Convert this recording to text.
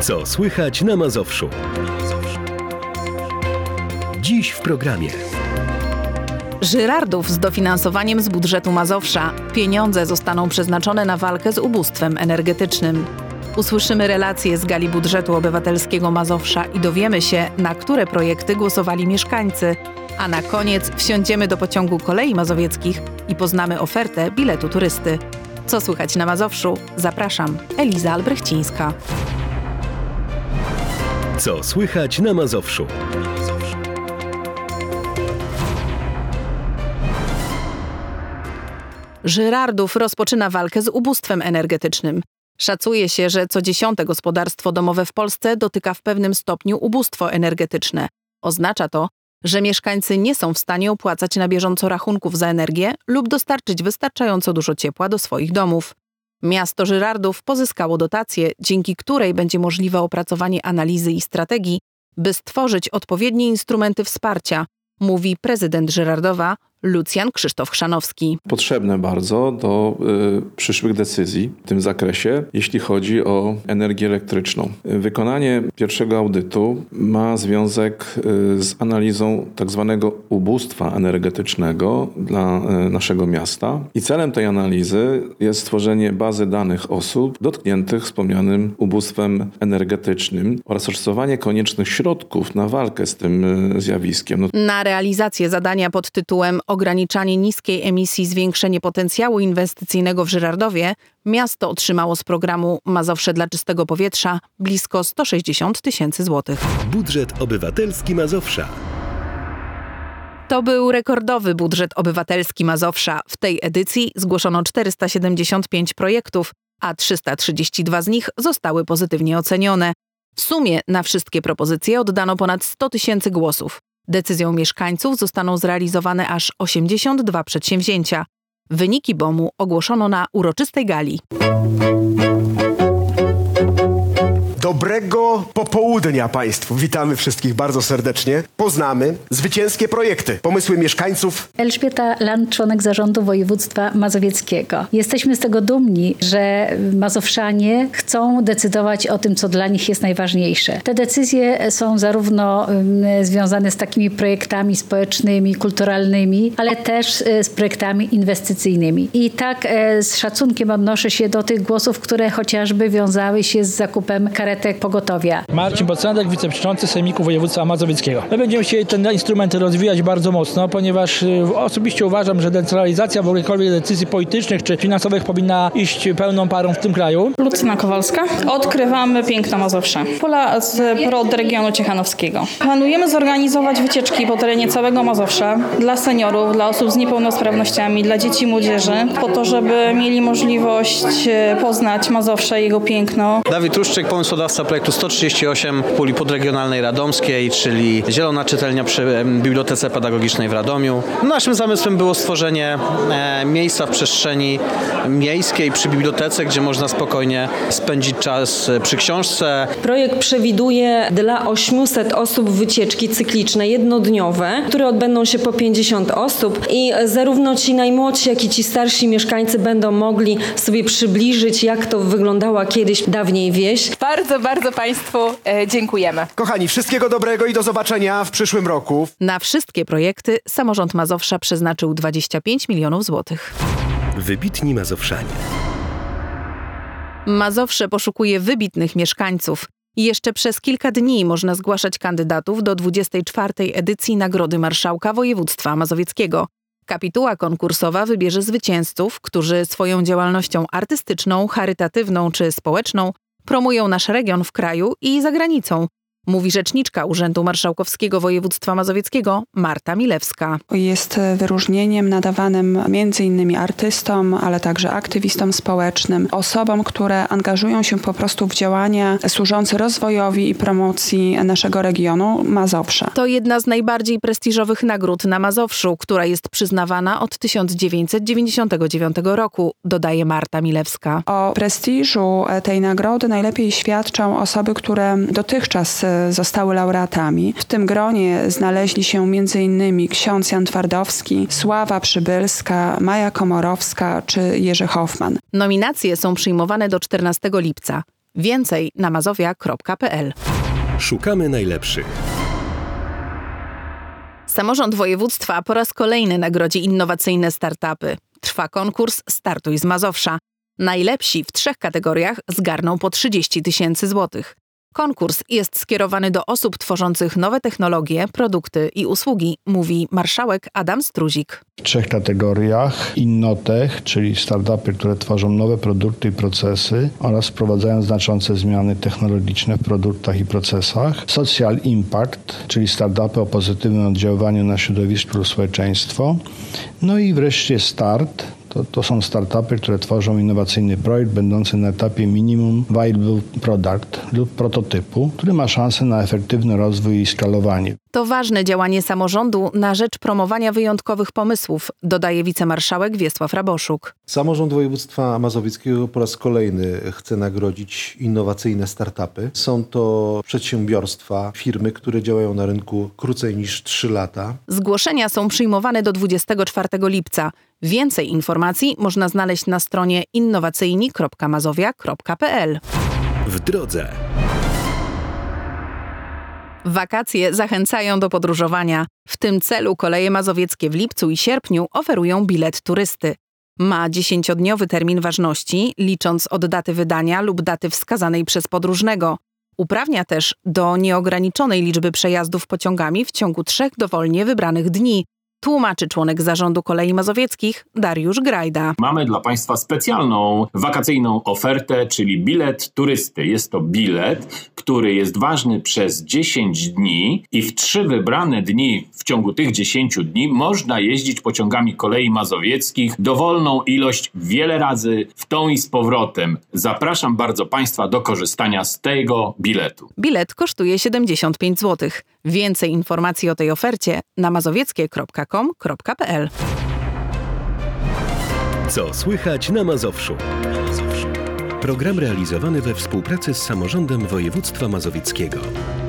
Co słychać na Mazowszu? Dziś w programie. Żyrardów z dofinansowaniem z budżetu Mazowsza. Pieniądze zostaną przeznaczone na walkę z ubóstwem energetycznym. Usłyszymy relacje z gali budżetu obywatelskiego Mazowsza i dowiemy się, na które projekty głosowali mieszkańcy. A na koniec wsiądziemy do pociągu kolei mazowieckich i poznamy ofertę biletu turysty. Co słychać na Mazowszu? Zapraszam, Eliza Albrechcińska. Co słychać na Mazowszu? Żyrardów rozpoczyna walkę z ubóstwem energetycznym. Szacuje się, że co 10. gospodarstwo domowe w Polsce dotyka w pewnym stopniu ubóstwo energetyczne. Oznacza to, że mieszkańcy nie są w stanie opłacać na bieżąco rachunków za energię lub dostarczyć wystarczająco dużo ciepła do swoich domów. Miasto Żyrardów pozyskało dotację, dzięki której będzie możliwe opracowanie analizy i strategii, by stworzyć odpowiednie instrumenty wsparcia, mówi prezydent Żyrardowa Lucjan Krzysztof Chrzanowski. Potrzebne bardzo do przyszłych decyzji w tym zakresie, jeśli chodzi o energię elektryczną. Wykonanie pierwszego audytu ma związek z analizą tak zwanego ubóstwa energetycznego dla naszego miasta i celem tej analizy jest stworzenie bazy danych osób dotkniętych wspomnianym ubóstwem energetycznym oraz oszacowanie koniecznych środków na walkę z tym zjawiskiem. Na realizację zadania pod tytułem Ograniczanie niskiej emisji, zwiększenie potencjału inwestycyjnego w Żyrardowie miasto otrzymało z programu Mazowsze dla czystego powietrza blisko 160 000 złotych. Budżet obywatelski Mazowsza. To był rekordowy budżet obywatelski Mazowsza. W tej edycji zgłoszono 475 projektów, a 332 z nich zostały pozytywnie ocenione. W sumie na wszystkie propozycje oddano ponad 100 000 głosów. Decyzją mieszkańców zostaną zrealizowane aż 82 przedsięwzięcia. Wyniki BOM-u ogłoszono na uroczystej gali. Dobrego popołudnia Państwu. Witamy wszystkich bardzo serdecznie. Poznamy zwycięskie projekty, pomysły mieszkańców. Elżbieta Land, członek zarządu województwa mazowieckiego. Jesteśmy z tego dumni, że mazowszanie chcą decydować o tym, co dla nich jest najważniejsze. Te decyzje są zarówno związane z takimi projektami społecznymi, kulturalnymi, ale też z projektami inwestycyjnymi. I tak z szacunkiem odnoszę się do tych głosów, które chociażby wiązały się z zakupem karetek pogotowia. Marcin Bocandek, wiceprzewodniczący Sejmiku Województwa Mazowieckiego. My będziemy chcieli te instrumenty rozwijać bardzo mocno, ponieważ osobiście uważam, że decentralizacja w jakichkolwiek decyzji politycznych czy finansowych powinna iść pełną parą w tym kraju. Lucyna Kowalska. Odkrywamy piękno Mazowsza. Pola z PROD regionu ciechanowskiego. Planujemy zorganizować wycieczki po terenie całego Mazowsza dla seniorów, dla osób z niepełnosprawnościami, dla dzieci i młodzieży, po to, żeby mieli możliwość poznać Mazowsze i jego piękno. Dawid Truszczyk, pomysłodawca projektu 138 puli podregionalnej radomskiej, czyli zielona czytelnia przy Bibliotece Pedagogicznej w Radomiu. Naszym zamysłem było stworzenie miejsca w przestrzeni miejskiej przy bibliotece, gdzie można spokojnie spędzić czas przy książce. Projekt przewiduje dla 800 osób wycieczki cykliczne, jednodniowe, które odbędą się po 50 osób i zarówno ci najmłodsi, jak i ci starsi mieszkańcy będą mogli sobie przybliżyć, jak to wyglądała kiedyś dawniej wieś. Bardzo Państwu dziękujemy. Kochani, wszystkiego dobrego i do zobaczenia w przyszłym roku. Na wszystkie projekty samorząd Mazowsza przeznaczył 25 milionów złotych. Wybitni mazowszanie. Mazowsze poszukuje wybitnych mieszkańców. I jeszcze przez kilka dni można zgłaszać kandydatów do 24. edycji Nagrody Marszałka Województwa Mazowieckiego. Kapituła konkursowa wybierze zwycięzców, którzy swoją działalnością artystyczną, charytatywną czy społeczną promują nasz region w kraju i za granicą, mówi rzeczniczka Urzędu Marszałkowskiego Województwa Mazowieckiego Marta Milewska. Jest wyróżnieniem nadawanym m.in. artystom, ale także aktywistom społecznym, osobom, które angażują się po prostu w działania służące rozwojowi i promocji naszego regionu Mazowsza. To jedna z najbardziej prestiżowych nagród na Mazowszu, która jest przyznawana od 1999 roku, dodaje Marta Milewska. O prestiżu tej nagrody najlepiej świadczą osoby, które dotychczas zostały laureatami. W tym gronie znaleźli się m.in. ksiądz Jan Twardowski, Sława Przybylska, Maja Komorowska czy Jerzy Hoffman. Nominacje są przyjmowane do 14 lipca, Więcej na mazowia.pl. Szukamy najlepszych. Samorząd województwa po raz kolejny nagrodzi innowacyjne startupy. Trwa konkurs Startuj z Mazowsza. Najlepsi w 3 kategoriach zgarną po 30 000 złotych. Konkurs jest skierowany do osób tworzących nowe technologie, produkty i usługi, mówi marszałek Adam Struzik. W 3 kategoriach: Innotech, czyli startupy, które tworzą nowe produkty i procesy oraz wprowadzają znaczące zmiany technologiczne w produktach i procesach. Social Impact, czyli startupy o pozytywnym oddziaływaniu na środowisko lub społeczeństwo. No i wreszcie Start. To są startupy, które tworzą innowacyjny projekt będący na etapie minimum viable product lub prototypu, który ma szansę na efektywny rozwój i skalowanie. To ważne działanie samorządu na rzecz promowania wyjątkowych pomysłów, dodaje wicemarszałek Wiesław Raboszuk. Samorząd województwa mazowieckiego po raz kolejny chce nagrodzić innowacyjne startupy. Są to przedsiębiorstwa, firmy, które działają na rynku krócej niż 3 lata. Zgłoszenia są przyjmowane do 24 lipca. Więcej informacji można znaleźć na stronie innowacyjni.mazowia.pl. W drodze. Wakacje zachęcają do podróżowania. W tym celu Koleje Mazowieckie w lipcu i sierpniu oferują bilet turysty. Ma 10-dniowy termin ważności, licząc od daty wydania lub daty wskazanej przez podróżnego. Uprawnia też do nieograniczonej liczby przejazdów pociągami w ciągu 3 dowolnie wybranych dni. Tłumaczy członek zarządu Kolei Mazowieckich Dariusz Grajda. Mamy dla Państwa specjalną wakacyjną ofertę, czyli bilet turysty. Jest to bilet, który jest ważny przez 10 dni i w 3 wybrane dni w ciągu tych 10 dni można jeździć pociągami Kolei Mazowieckich dowolną ilość wiele razy w tą i z powrotem. Zapraszam bardzo Państwa do korzystania z tego biletu. Bilet kosztuje 75 zł. Więcej informacji o tej ofercie na mazowieckie.com.pl. Co słychać na Mazowszu? Program realizowany we współpracy z Samorządem Województwa Mazowieckiego.